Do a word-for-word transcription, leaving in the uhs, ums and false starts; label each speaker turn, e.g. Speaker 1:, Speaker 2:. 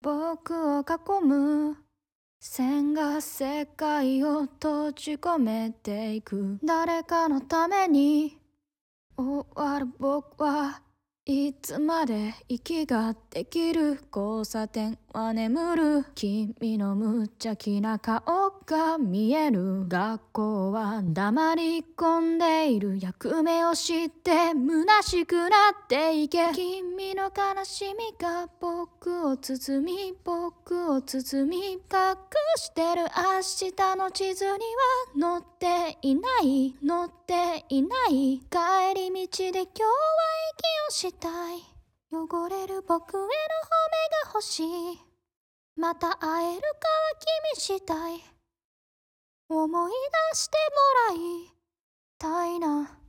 Speaker 1: 僕を囲む線が世界を閉じ込めていく。誰かのために終わる僕はいつまで息ができる。交差点は眠る。君の無邪気な顔が見える。学校は黙り込んでいる。役目を知って虚しくなっていけ。君の悲しみが僕を包み僕を包み隠してる。明日の地図には載っていない載っていない。帰り道で今日は息をしたい。汚れる僕への褒めが欲しい。また会えるかは君次第。思い出してもらいたいな。